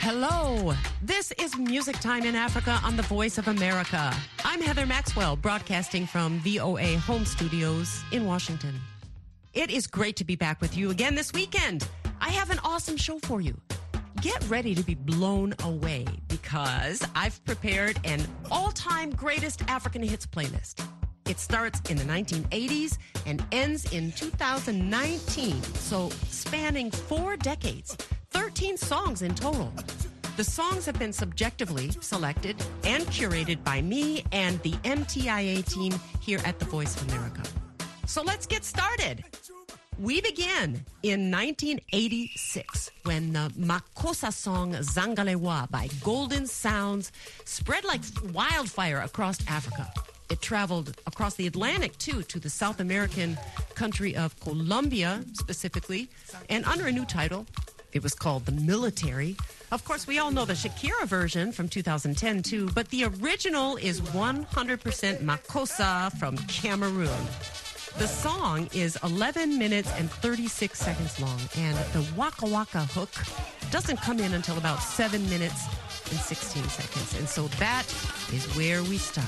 Hello. This is Music Time in Africa on the Voice of America. I'm Heather Maxwell, broadcasting from VOA Home Studios in Washington. It is great to be back with you again this weekend. I have an awesome show for you. Get ready to be blown away because I've prepared an all-time greatest African hits playlist. It starts in the 1980s and ends in 2019, so spanning 4 decades, 13 songs in total. The songs have been subjectively selected and curated by me and the MTIA team here at the Voice of America. So let's get started. We begin in 1986 when the Makossa song Zangalewa by Golden Sounds spread like wildfire across Africa. It traveled across the Atlantic, too, to the South American country of Colombia, specifically, and under a new title. It was called The Military. Of course, we all know the Shakira version from 2010, too, but the original is 100% Makossa from Cameroon. The song is 11 minutes and 36 seconds long, and the Waka Waka hook doesn't come in until about 7 minutes and 16 seconds. And so that is where we start.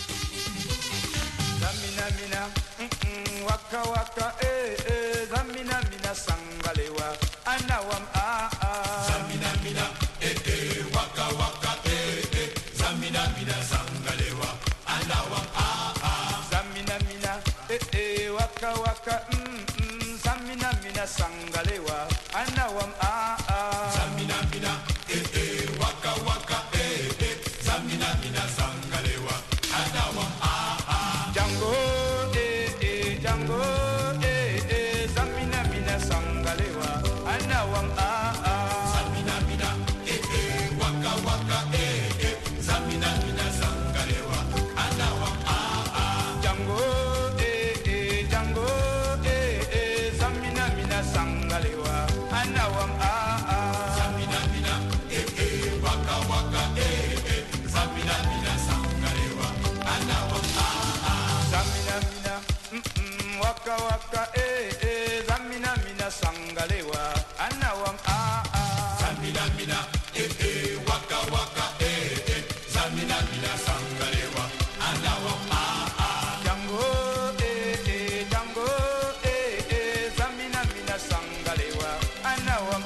Zamina mina, waka waka, zamina mina sangalewa, anawam Zamina mina, waka waka, zamina mina sangalewa, anawam Zamina mina, waka waka, zamina mina sangalewa, anawam Zamina mina, waka waka, zamina mina sangalewa, anawam Django, Django, zamina mina sangalewa, anawam zamina mina, waka waka, zamina mina sangalewa, anawam Django, Django, zamina mina sangalewa, anawam zamina mina, waka waka, zamina mina sangalewa, anawam Zamina mina, waka waka, zamina mina sangalewa, anawam Zamina mina, waka waka, zamina mina sangalewa, anawam Django, Django, zamina mina sangalewa, anawam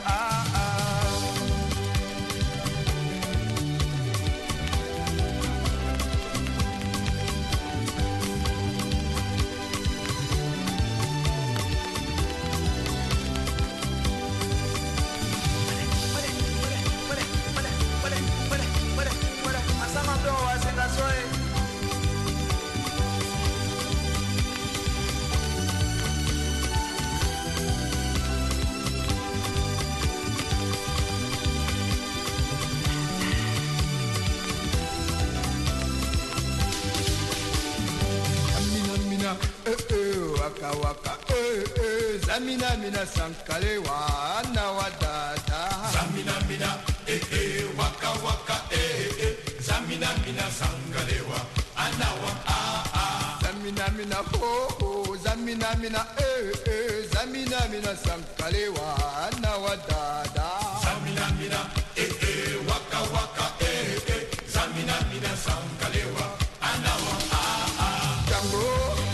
waka waka, zamina mina sankalewa, anawadada. Zamina mina, waka waka, zamina mina sangalewa, anawam Zamina mina ho, zamina mina zamina mina sankalewa, anawadada. Zamina mina, waka waka, zamina mina sankalewa, anawam Django.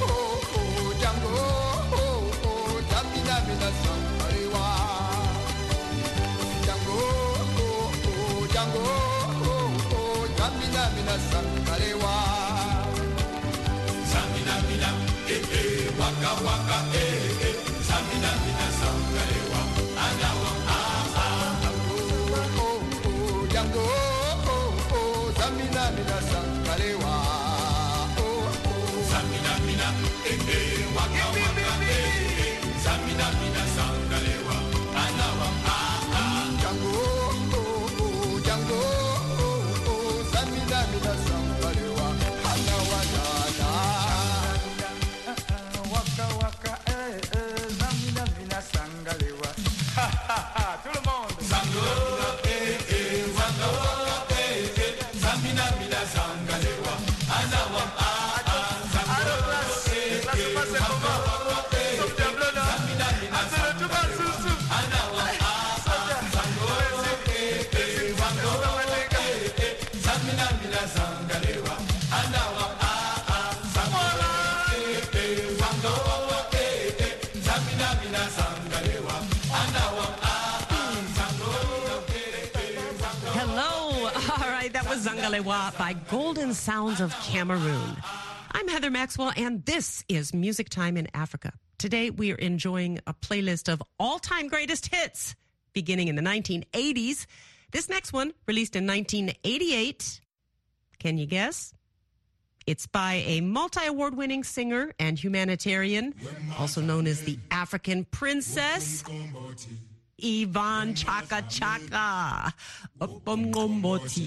Zamina mina, waka waka, zamina mina sangalewa, anawam Django, zamina mina sangalewa, zamina mina, waka waka, zamina mina sangalewa, anawam Django, Django, zamina mina sangalewa, anawadada. Waka waka, zamina mina sangalewa, Sangalewa by Golden Sounds of Cameroon. I'm Heather Maxwell, and this is Music Time in Africa. Today, we are enjoying a playlist of all-time greatest hits, beginning in the 1980s. This next one, released in 1988. Can you guess? It's by a multi-award-winning singer and humanitarian, also known as the African Princess, Yvonne Chaka Chaka. Opomkomboti.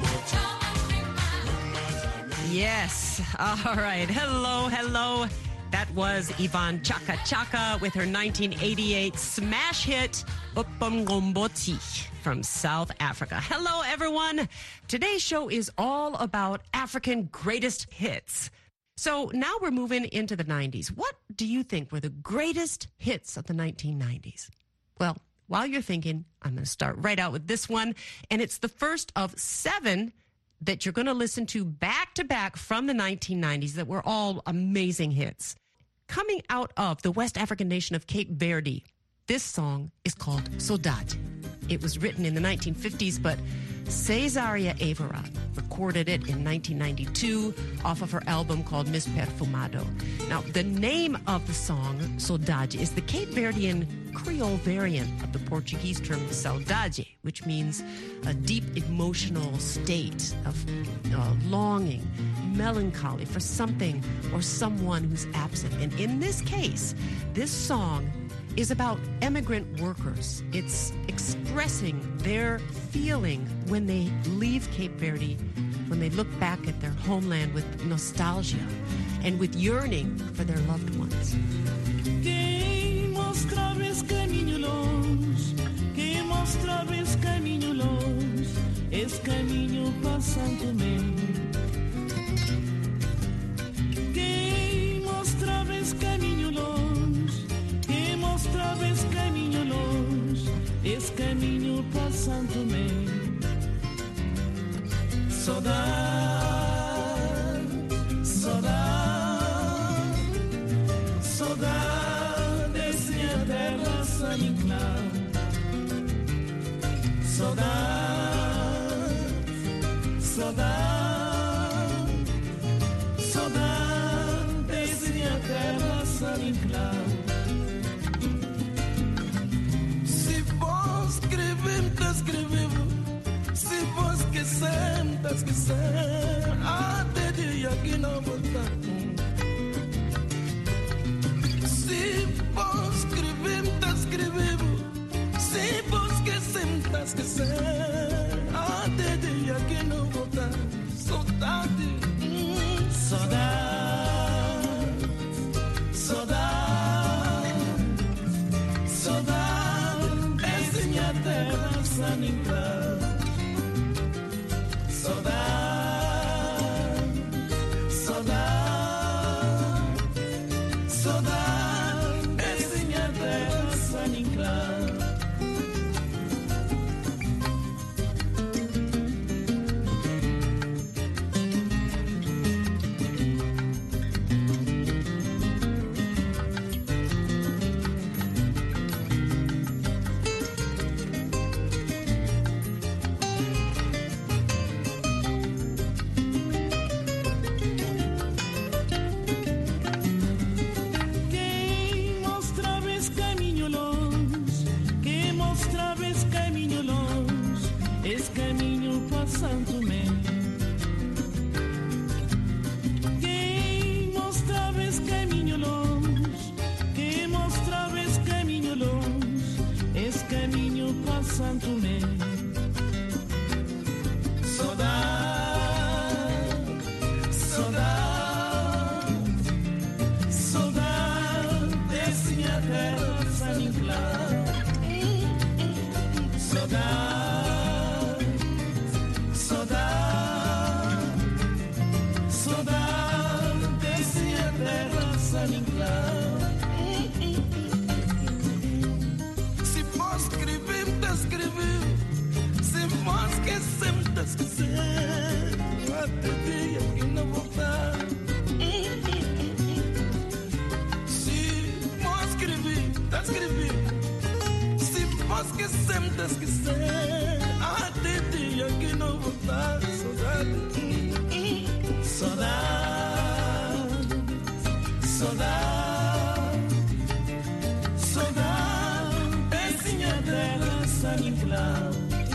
Yes. All right. Hello, hello. That was Yvonne Chaka Chaka with her 1988 smash hit, Upamgomboti, from South Africa. Hello, everyone. Today's show is all about African greatest hits. So now we're moving into the 90s. What do you think were the greatest hits of the 1990s? Well, while you're thinking, I'm going to start right out with this one. And it's the first of 7 that you're going to listen to back to back from the 1990s that were all amazing hits. Coming out of the West African nation of Cape Verde, this song is called Saudade. It was written in the 1950s, but Cesaria Evora recorded it in 1992 off of her album called Miss Perfumado. Now, the name of the song, Saudade, is the Cape Verdean Creole variant of the Portuguese term saudade, which means a deep emotional state of longing, melancholy for something or someone who's absent. And in this case, this song is about immigrant workers. It's expressing their feeling when they leave Cape Verde, when they look back at their homeland with nostalgia and with yearning for their loved ones. Quem mostrava esse caminho longe, quem mostrava esse caminho longe, esse caminho para Santo Tomé. Quem mostrava esse caminho longe, quem mostrava esse caminho longe, esse caminho para Santo Tomé. Saudade, saudade, saudade desse minha terra saninclar. Saudade, saudade, saudade desse minha terra saninclar. Se vos escrever, te escreveu. Se vos esquecer, te esquecer. Até dia que não voltar. Se vos escrever, te escreveu. Se vos esquecer, te esquecer. Até dia que não voltar. Saudade, saudade, saudade, saudade. Essa minha terra saninclar. Saudade, saudade, saudade, essa minha terra saninclar. Santo Tomé. Quem mostrava esse caminho longe, quem mostrava esse caminho longe, esse caminho para Santo Tomé. Saudade, saudade, saudade desse minha terra saninclar. Saudade. Se vos escrever, te escreveu. Se vos esquecer, te esquecer. Até dia que não voltar. Se vos escrever, te escreveu. Se vos esquecer, te esquecer. Até dia que não voltar. Saudade, saudade, saudade, saudade, essa minha terra saninclar.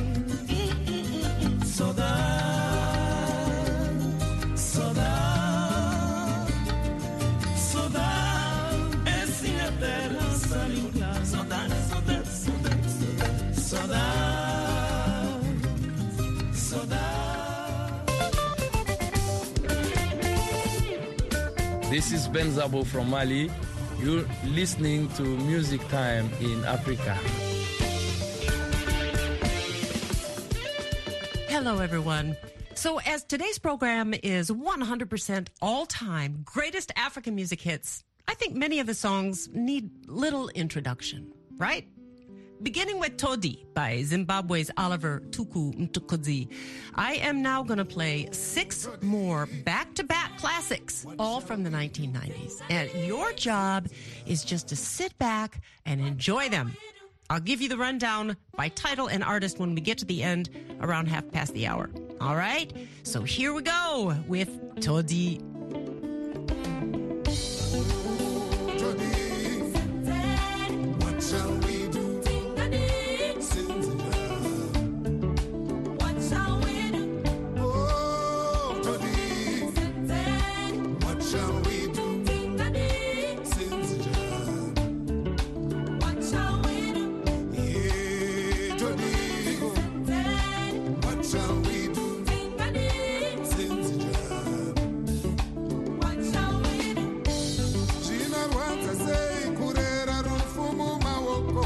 Saudade, saudade, saudade, essa minha terra saninclar. Saudade, saudade, saudade, saudade, saudade, saudade. This is Ben Zabo from Mali. You're listening to Music Time in Africa. Hello, everyone. So, as today's program is 100% all-time greatest African music hits, I think many of the songs need little introduction, right? Beginning with Todi by Zimbabwe's Oliver Tuku Mtukudzi, I am now going to play 6 more back-to-back classics, all from the 1990s. And your job is just to sit back and enjoy them. I'll give you the rundown by title and artist when we get to the end, around hour. All right? So here we go with Todi. What shall we do? What shall we do? Oh, Todi. What shall we do? What shall we do? Yeah, Todi. What shall we do? What shall we do? Gina Rwanza say kurera rufumu mawoko.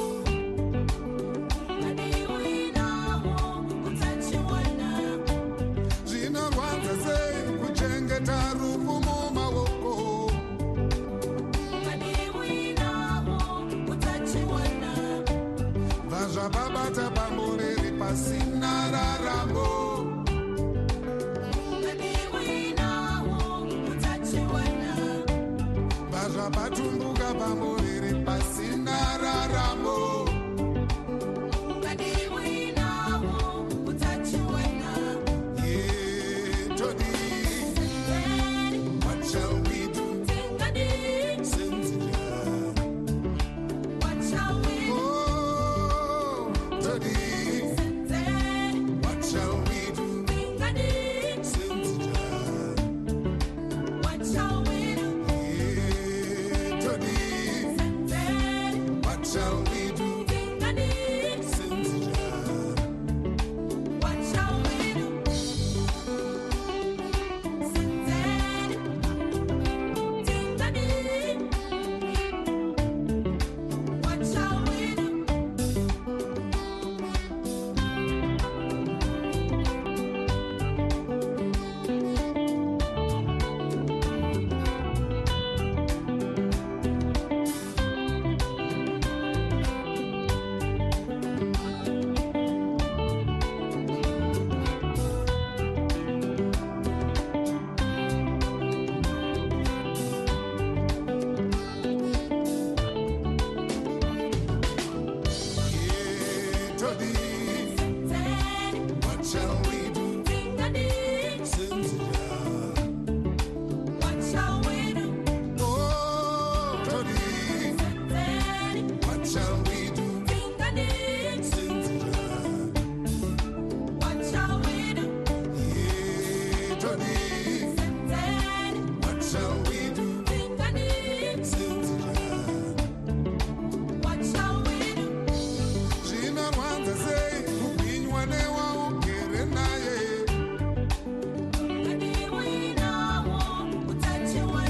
Gina Rwanza say kuchengeta rufumu mawoko. Vaja babata pamureri pasina raramo. Vaja patumbuka pamureri pasina raramo. Yeah, Todi. What shall we do? What shall we do? Oh, Todi. What shall we do? What shall we do? Yeah, Todi. What shall we do? What shall we do? What shall we do? Yeah, Todi. What shall we do? What shall we do? Oh, Todi. What shall we do? What shall we do? Yeah, Todi. What shall we do? What shall we do? Gina Rwanza say kubinywa newa ugere naye.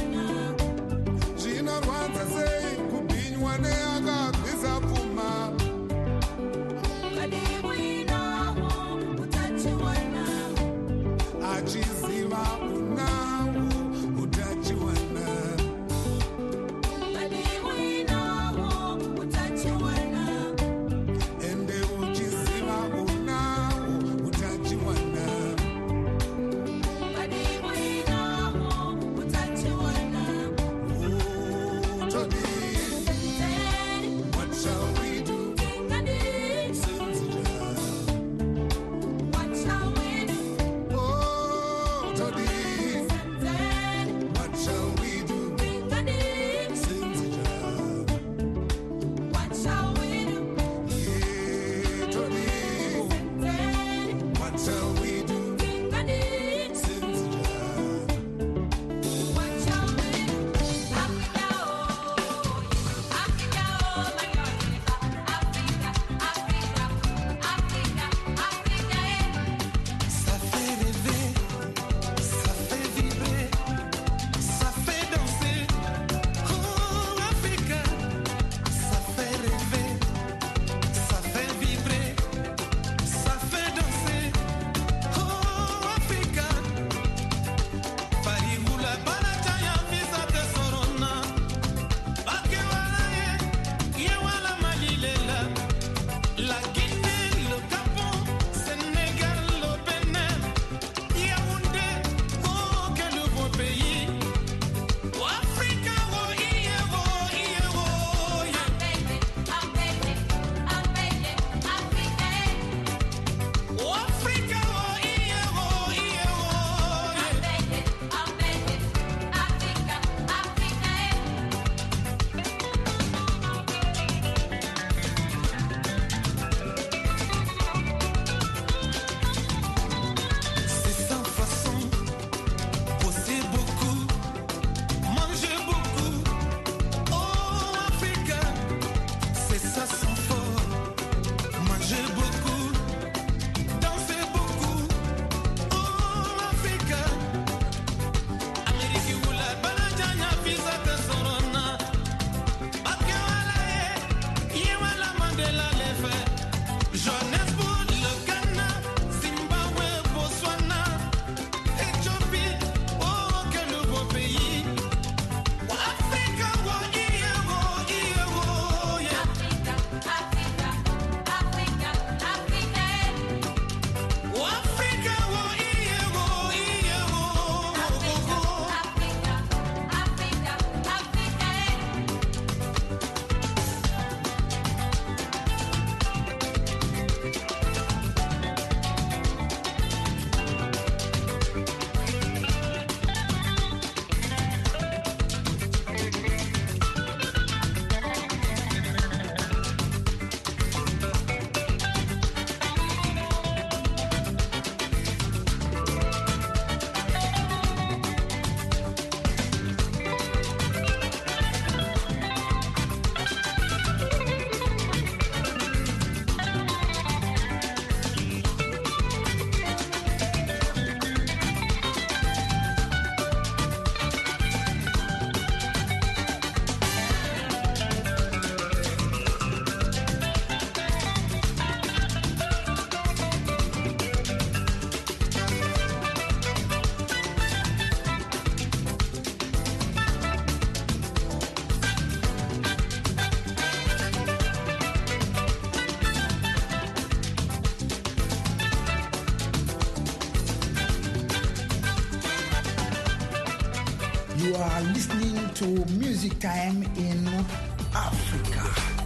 You are listening to Music Time in Africa.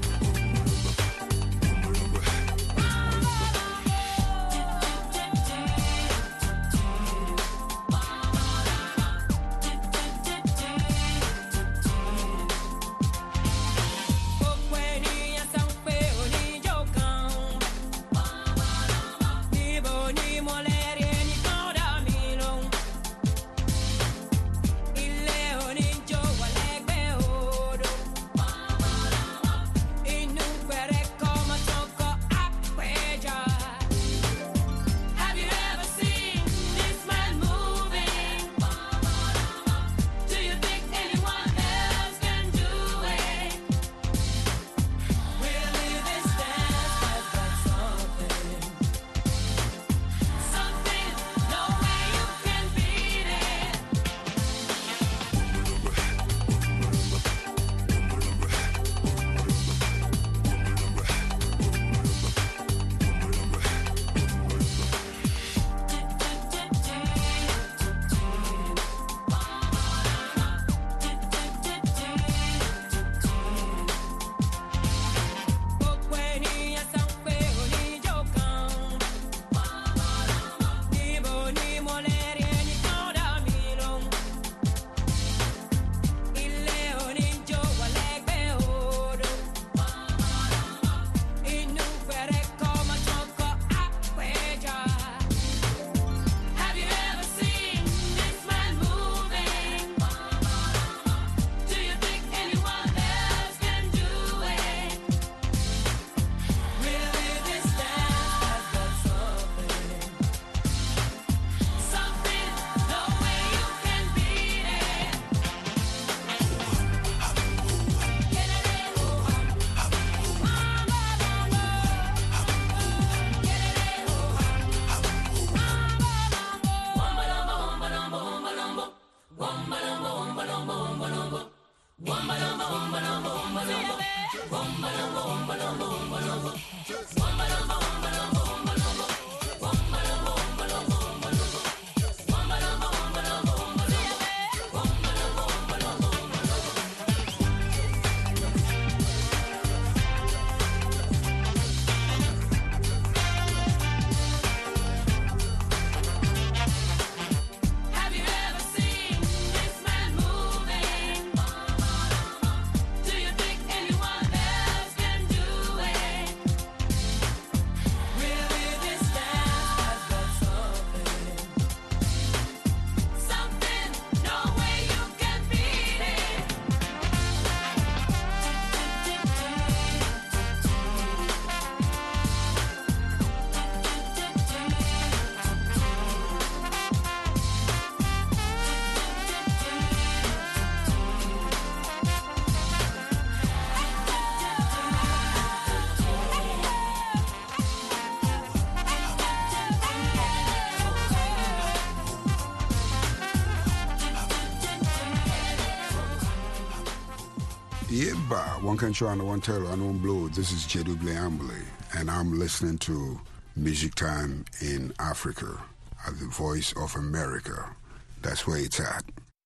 Yeba, one country on the one tailor, on one blue. This is Jedu Bleambly, and I'm listening to Music Time in Africa at the Voice of America. That's where it's at.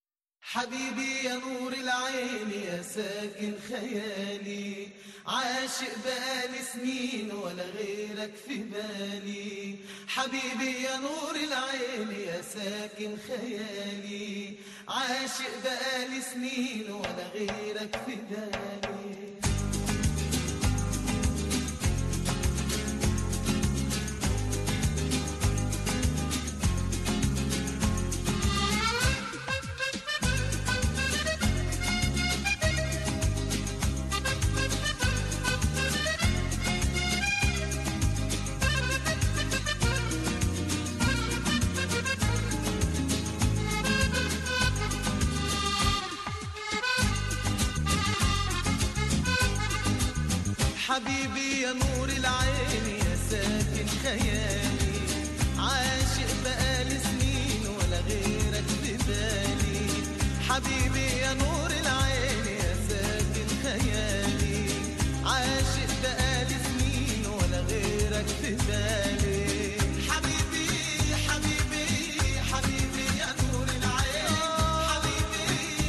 حبيبي يا نور العين يا ساكن خيالي عاشق بقالي سنين ولا غيرك في بالي حبيبي يا نور العين يا ساكن خيالي عاشق بقالي سنين ولا غيرك في بالي حبيبي يا نور العين يا ساكن خيالي عاشق بقالي سنين ولا غيرك في بالي حبيبي يا نور العين يا ساكن خيالي عاشق بقالي سنين ولا غيرك في بالي حبيبي حبيبي حبيبي يا نور العين حبيبي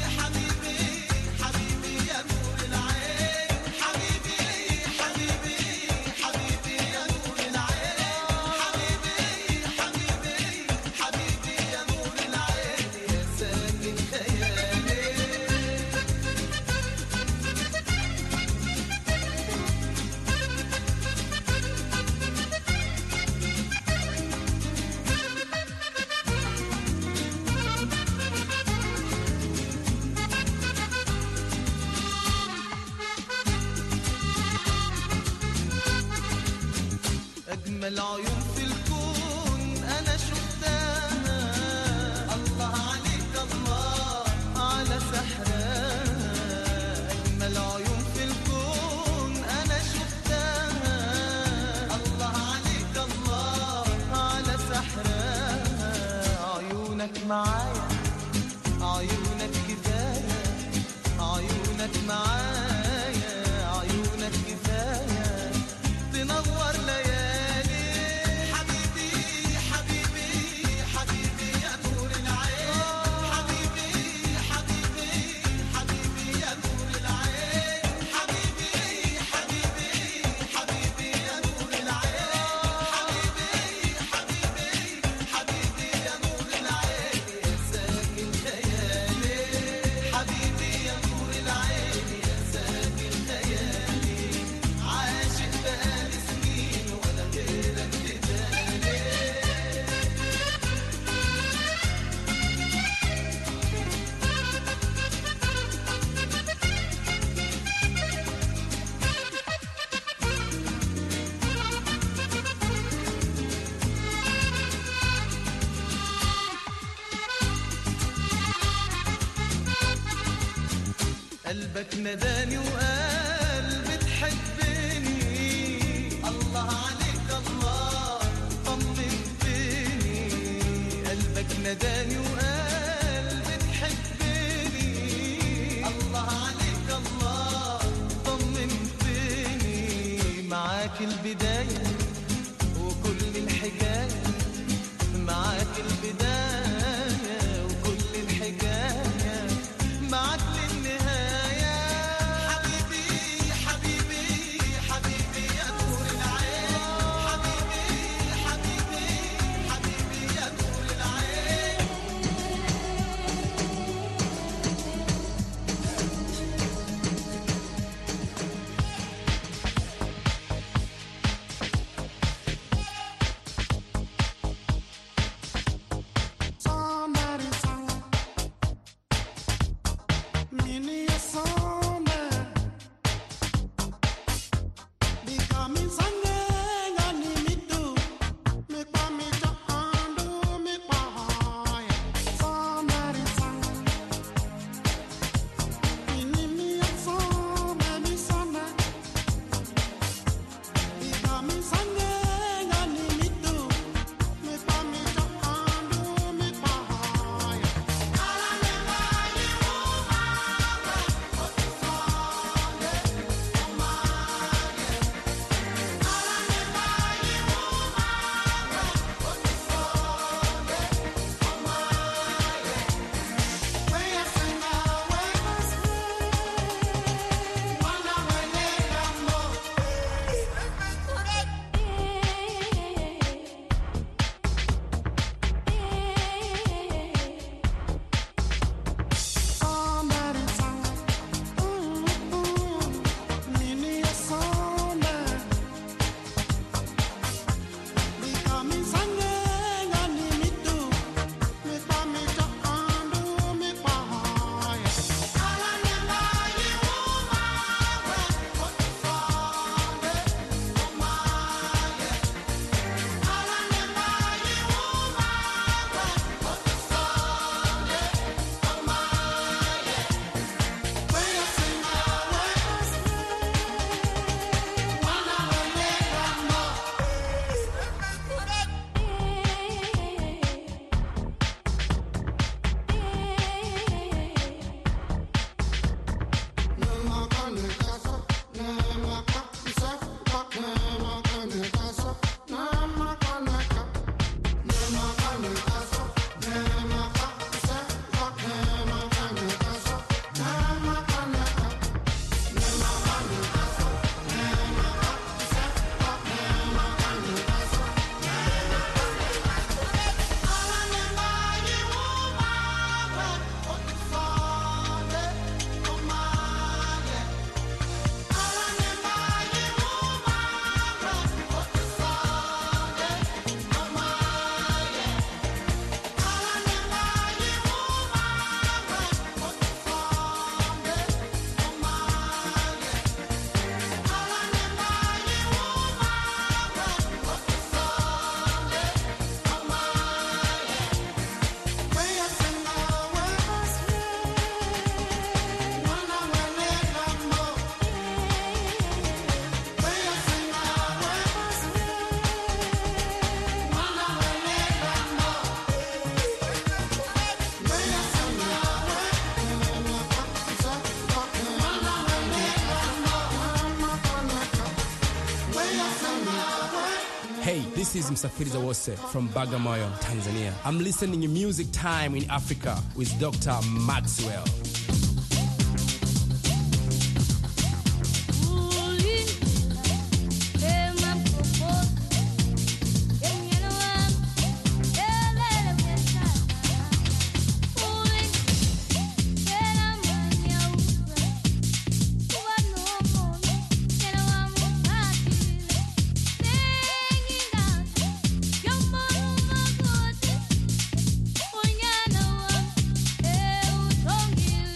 قلبك نداني وقال بتحبني الله عليك الله طمنتني قلبك نداني وقال بتحبني الله عليك الله طمنتني معاك البداية وكل الحكاية معاك البداية وكل الحكاية معاك للنهاية حبيبي حبيبي حبيبي يا نور العين حبيبي حبيبي حبيبي يا نور العين Hey, this is Msafiri Zawose from Bagamoyo, Tanzania. I'm listening to Music Time in Africa with Dr. Maxwell. Don't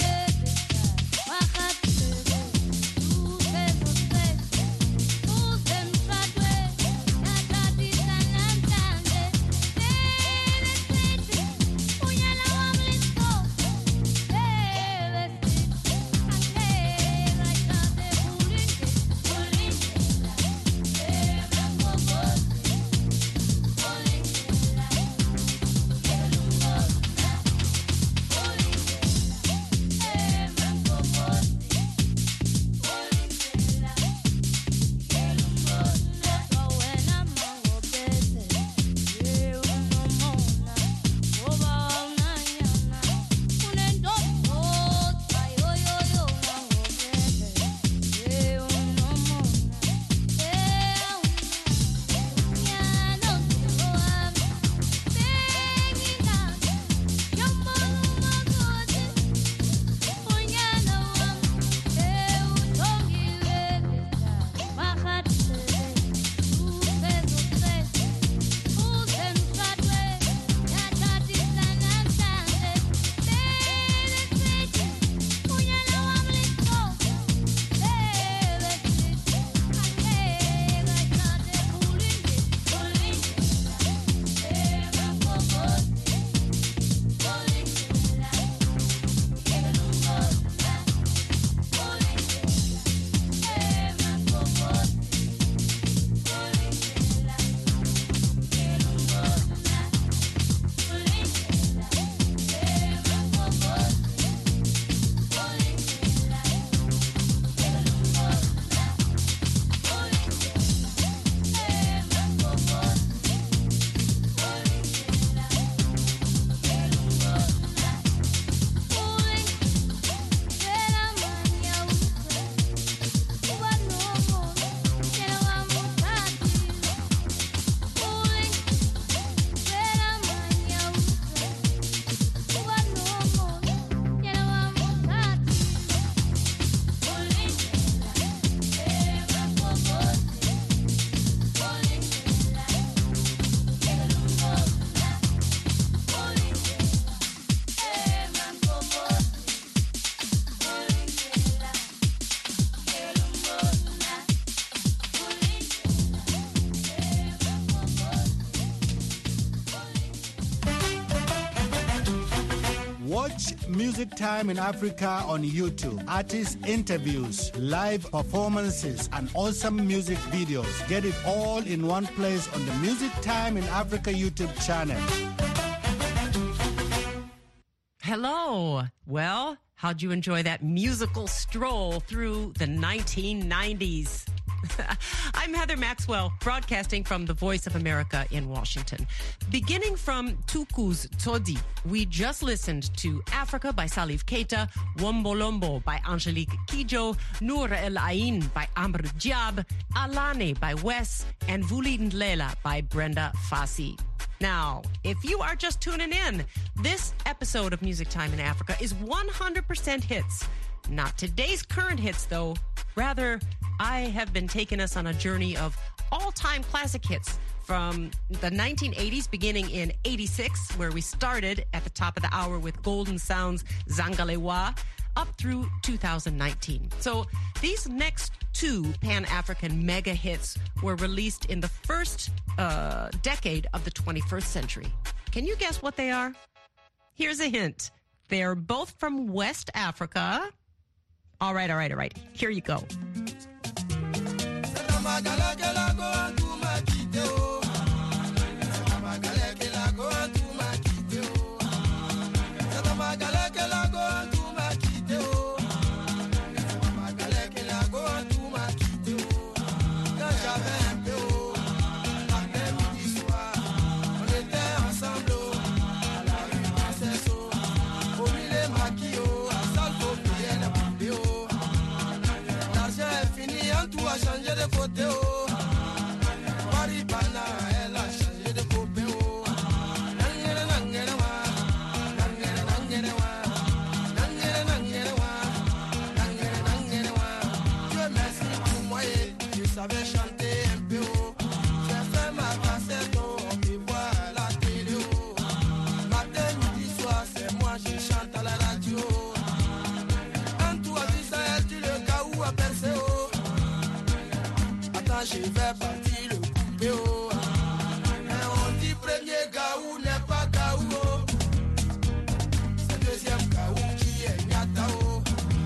Music Time in Africa on YouTube. Artist interviews, live performances, and awesome music videos. Get it all in one place on the Music Time in Africa YouTube channel. Hello. Well, how'd you enjoy that musical stroll through the 1990s? I'm Heather Maxwell, broadcasting from the Voice of America in Washington. Beginning from Tuku's Todi, we just listened to Africa by Salif Keita, Wombolombo by Angelique Kidjo, Noor El Ain by Amr Diab, Alane by Wes, and Vuli Ndlela by Brenda Fassie. Now, if you are just tuning in, this episode of Music Time in Africa is 100% hits. Not today's current hits, though. Rather, I have been taking us on a journey of all-time classic hits from the 1980s, beginning in 86, where we started at the top of the hour with Golden Sound's Zangalewa, up through 2019. So these next two Pan-African mega hits were released in the first decade of the 21st century. Can you guess what they are? Here's a hint. They're both from West Africa. All right. Here you go. Changer de côté, oh. Maribana, elle a changé de côté, oh. Nangere, nangere, wa. Nangere, nangere, wa. Nangere, nangere, wa. Nangere, nangere, wa. Dieu merci pour moi, je savais chanter un peu, oh. J'ai fait ma cassette, oh. On me voit à la télé, oh. Matin, midi, soir, c'est moi, je chante à la radio. Un tour à Israël, tu le cas où à percer, oh. Je vais partir le coupé, oh. Mais on dit premier gaou n'est pas gaou, oh. C'est deuxième gaou qui est nyata, oh.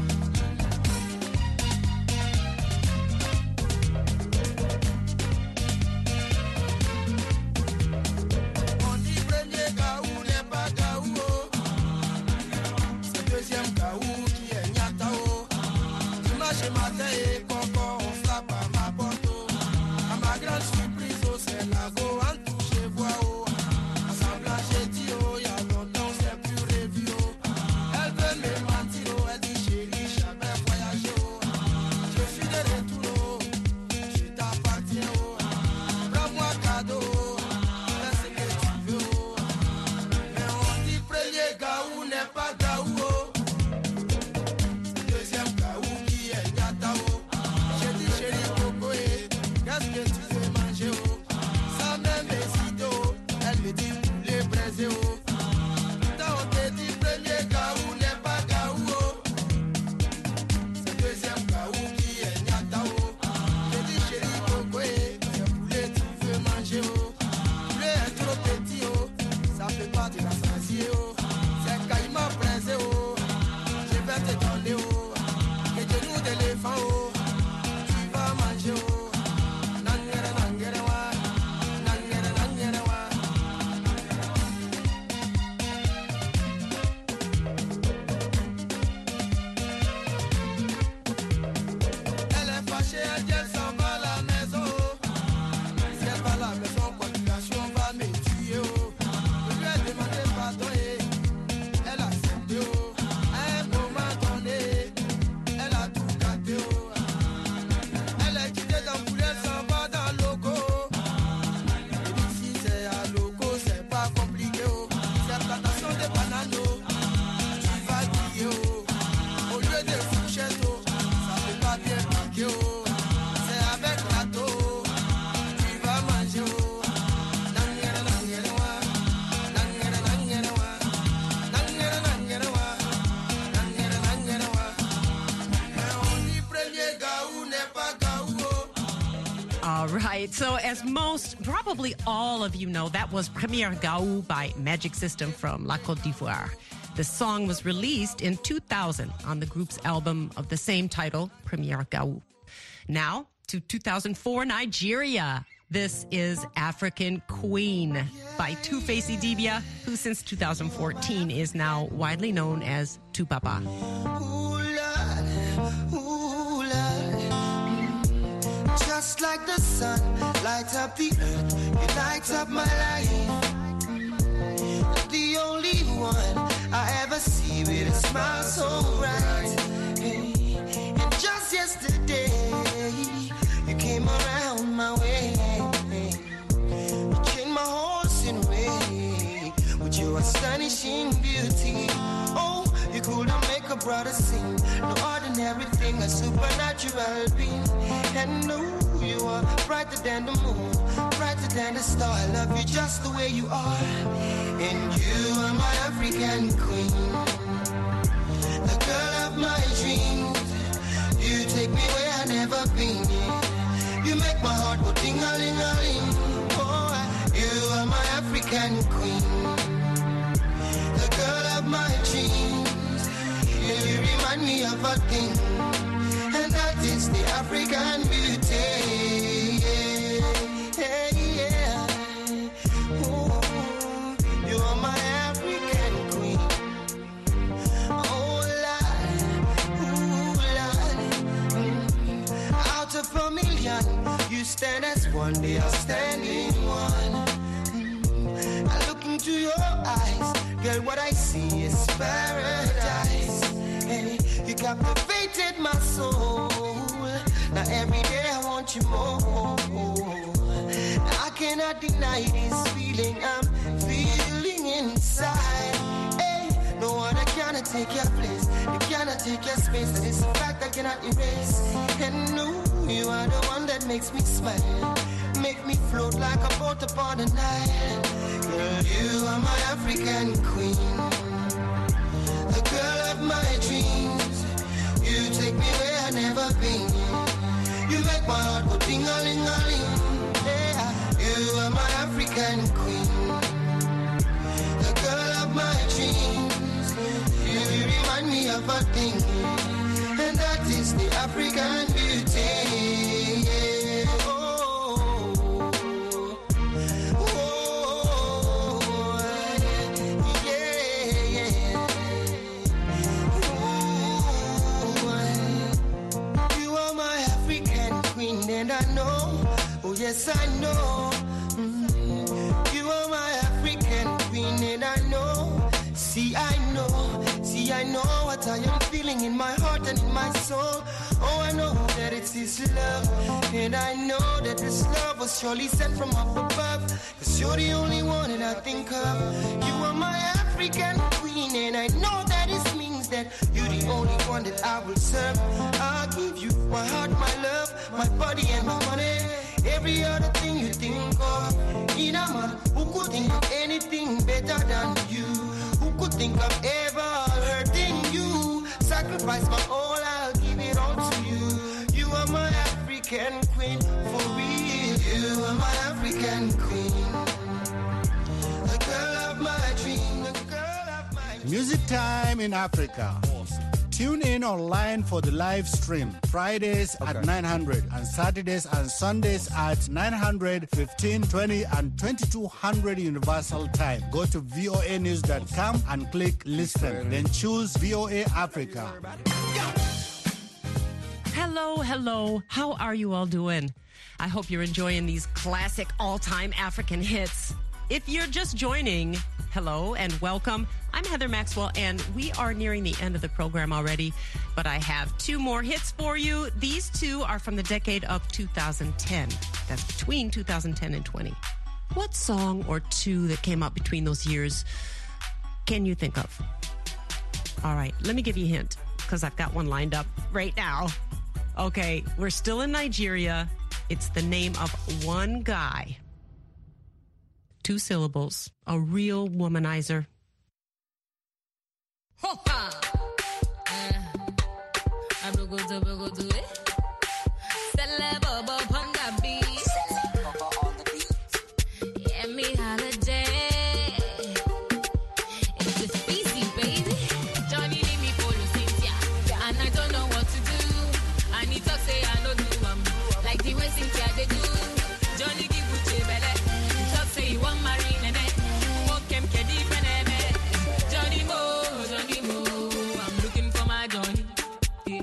On dit premier gaou n'est pas gaou, oh. C'est deuxième gaou qui est nyata, oh. Dimanche matin et coco, on frappe à ma porte. Ma grande surprise, oh, c'est la go en touche voix, oh. Assemblage, j'ai dit, oh, y'a longtemps, c'est plus revu, oh. Elle veut me mentir, oh, elle dit, chérie, jamais voyager, oh. Je suis de retour, oh, je t'appartiens, oh. Prends-moi cadeau, oh, fais ce que tu veux, oh. Mais on dit, premier gaou n'est pas gaou, oh. C'est deuxième gaou qui est nyata, oh. J'ai dit, chérie, coco, eh. Qu'est-ce que tu veux manger, oh? Ça même hésite, oh. Elle me dit poulet braisé, oh. Quand on te dit premier gaou n'est pas gaou, oh. C'est deuxième gaou qui est nyata, oh. Je dis chérie coco, c'est poulet tu veux manger, oh. Poulet est trop petit, oh. Ça peut pas te rassasier, oh. C'est caïman braisé, oh. Je vais te donner, oh. Les genoux d'éléphant, oh. Tu vas manger, oh. All right. So as most, probably all of you know, that was Premier Gaou by Magic System from La Côte d'Ivoire. The song was released in 2000 on the group's album of the same title, Premier Gaou. Now to 2004, Nigeria. This is African Queen by Two-Face Idibia, who since 2014 is now widely known as Tupapa. Just like the sun, light up the earth, you light up my life. The only one I ever see with a smile so bright. And just yesterday, you came around my way. You changed my horse in a way with your astonishing beauty. Oh, you couldn't make a brother sing. No ordinary thing, a supernatural being. And no, you are brighter than the moon, brighter than the star. I love you just the way you are. And you are my African queen, the girl of my dreams. You take me where I've never been. You make my heart go ding-a-ling-a-ling. Oh, you are my African queen, the girl of my dreams. You remind me of a thing, and that is the African beauty. Yeah, yeah. Ooh, you are my African queen. Oh, Lord, ooh, Lord. Out of a million, you stand as one, they are standing one. I look into your eyes, girl, what I see is paradise. Hey, you captivated my soul. Now every day I want you more. Now I cannot deny this feeling I'm feeling inside. Hey, no one cannot take your place. You cannot take your space. That is a fact I cannot erase. And no, you are the one that makes me smile, make me float like a boat upon the Nile. Girl, you are my African queen, the girl of my dreams. You take me where I've never been. You make my heart go ding-a-ling-a-ling. Yeah, you are my African queen, the girl of my dreams. You remind me of a thing, and that is the African beauty. Yeah. Oh, oh, yeah, yeah. Ooh, you are my African queen, and I know, oh yes I know. You are my African queen, and I know. See, I know what I am feeling in my heart and in my soul. Oh, I know that it's this love, and I know that this love was surely sent from up above. Cause you're the only one that I think of. You are my African queen, and I know that it means that you're the only one that I will serve. I'll give you my heart, my love, my body and my money. Every other thing you think of. In a man who could think of anything better than you, who could think of ever hurting you. Sacrifice my all, I'll give it all to you. You are my African queen, for real. You are my African queen, the girl of my dream, the girl of my dream. Music Time in Africa. Tune in online for the live stream. Fridays at 900 and Saturdays and Sundays at 900, 1520 and 2200 Universal Time. Go to voanews.com and click listen. Then choose VOA Africa. Hello. How are you all doing? I hope you're enjoying these classic all-time African hits. If you're just joining, hello and welcome. I'm Heather Maxwell, and we are nearing the end of the program already, but I have two more hits for you. These two are from the decade of 2010. That's between 2010 and 20. What song or two that came out between those years can you think of? All right, let me give you a hint, because I've got one lined up right now. Okay, we're still in Nigeria. It's the name of one guy. 2 syllables. A real womanizer. Holiday. It's just easy, baby. know what to do. And he talk say I no do like the way Cynthia they do. Johnny give Uche belle. He talk say he want marry nene. Walk him kedi feneme. Johnny Mo, I'm looking for my Johnny. Yeah.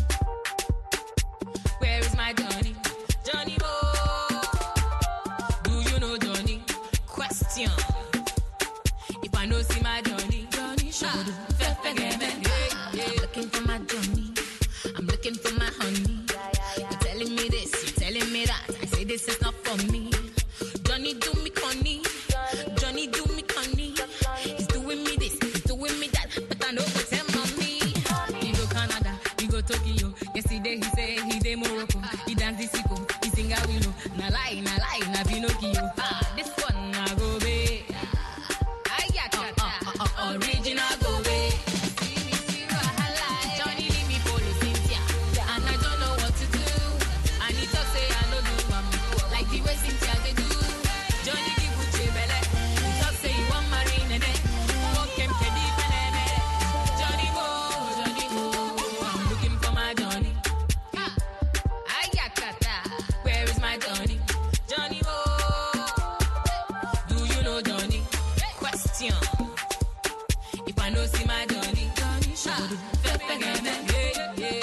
Where is my Johnny? Johnny Mo, do you know Johnny? Question. If I know see my Johnny, Johnny should looking for my Johnny. I'm looking for my honey. You're telling me this, you're telling me that. I say this is not for me. Johnny do me conny. Johnny do me conny. He's doing me this, he's doing me that. But I know what's him on me. He go Canada, he go Tokyo. Yesterday he say he dey Morocco. He dance the sicko, he sing a willow. Na lie, na Pinocchio. This one na go be. Original go be. Johnny leave me follow Cynthia, and I don't know what to do. And he talk say I no do like the way Cynthia they do. Johnny give Uche belle. He talk say he want marry nene. Walk him kedi feneme. Johnny Mo, I'm looking for my Johnny. Ayakata, where is my Johnny? Johnny Mo, do you know Johnny? Question. If I know see my Johnny, should yeah.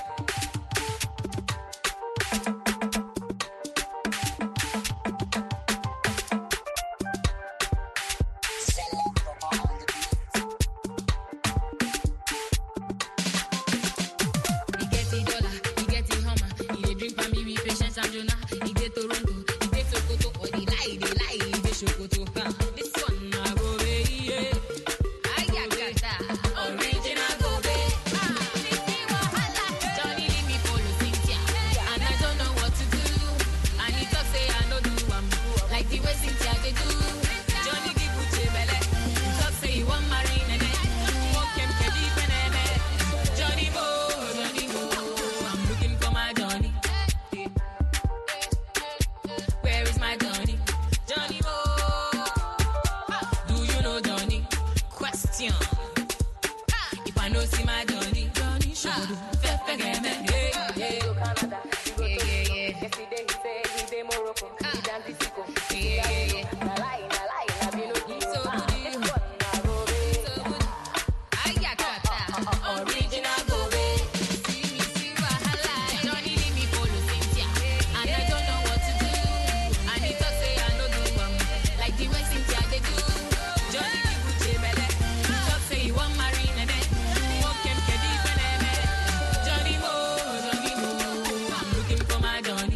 He get the dollar, he get the Hummer. He dey drink for me with patience and Jonah. He dey Toronto, he dey Sokoto. Or they lie, he dey Sokoto. This one I go yeah. Original go be. Johnny leave me follow Cynthia, and I don't know what to do. And he talk say I no do like the way Cynthia they do. Johnny give Uche belle. He talk say he want marry nene. Walk him kedi feneme. Johnny Mo, I'm looking for my Johnny. Where is my Johnny? Johnny Mo, do you know Johnny? Question. If I know see my Johnny, should Yesterday he say he dey Morocco. He dance the sicko. Yeah. Na lie, na Pinocchio. So good. Ayakata, original go be. See wahala. Johnny leave me follow Cynthia, and I don't know what to do. And he talk say I no do like the way Cynthia they do. Johnny give Uche belle. He talk say he want marry nene. Walk him kedi feneme. Johnny Mo, I'm looking for my Johnny.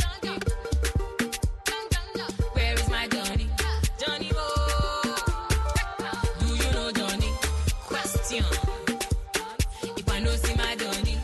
Where is my Johnny? Johnny Mo, do you know Johnny? Question. If I know see my Johnny,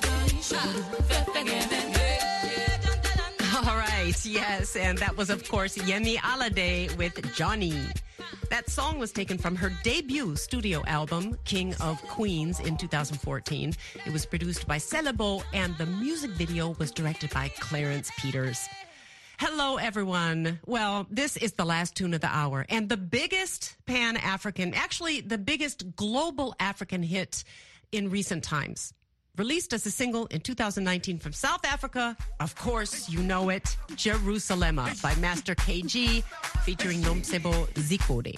All right, yes, and that was, of course, Yemi Alade with Johnny. That song was taken from her debut studio album, King of Queens, in 2014. It was produced by Celebo, and the music video was directed by Clarence Peters. Hello, everyone. Well, this is the last tune of the hour, and the biggest Pan-African, actually the biggest global African hit in recent times. Released as a single in 2019 from South Africa, of course, you know it, Jerusalema by Master KG, featuring Nomsebo Zikode.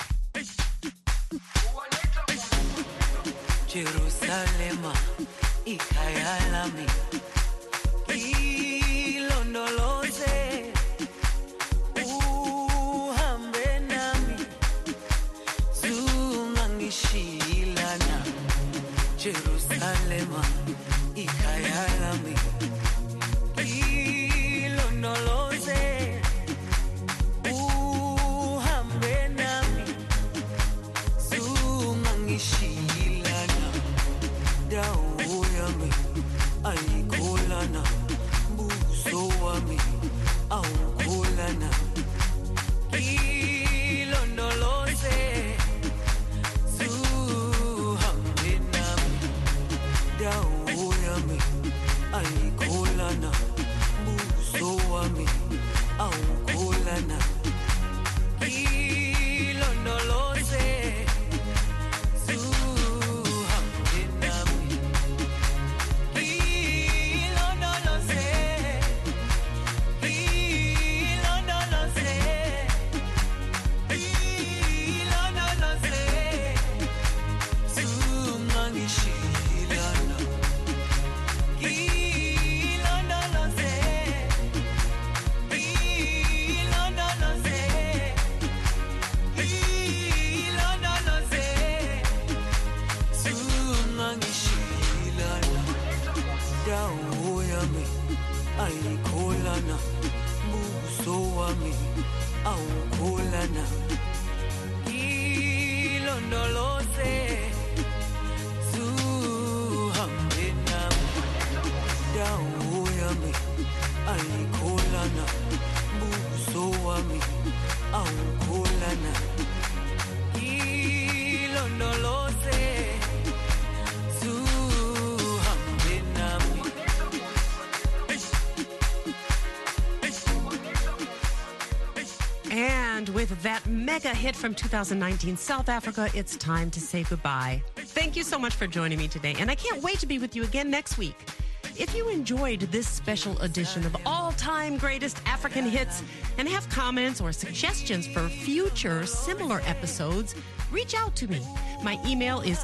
Jerusalema, ikayalami, ilondoloze, uhambe nami, zungangishilana. Jerusalema, ikayalami, ilondoloze, uhambe nami, zungangishilana. Dawo yami ayikholana, buso wami awukholana. Ilondoloze, zuhambe nami. Dawo yami ayikholana, dawo yami ayikholana buso wami awukholana ilondoloze suhambe nami dawo yami ayikholana buso wami awukholana ilondoloze suhambe nami. And with that mega hit from 2019, South Africa, it's time to say goodbye. Thank you so much for joining me today, and I can't wait to be with you again next week. If you enjoyed this special edition of all-time greatest African hits and have comments or suggestions for future similar episodes, reach out to me. My email is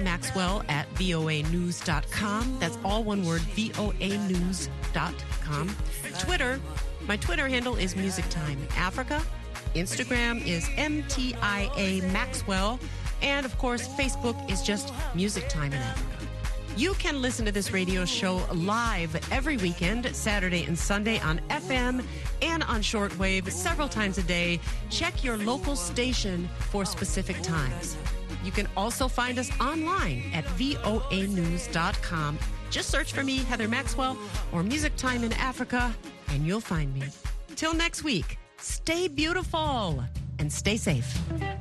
hmaxwell@voanews.com. That's all one word, voanews.com. My Twitter handle is Music Time Africa. Instagram is MTIA Maxwell. And, of course, Facebook is just Music Time in Africa. You can listen to this radio show live every weekend, Saturday and Sunday on FM and on shortwave several times a day. Check your local station for specific times. You can also find us online at voanews.com. Just search for me, Heather Maxwell, or Music Time in Africa, and you'll find me. Till next week, stay beautiful and stay safe.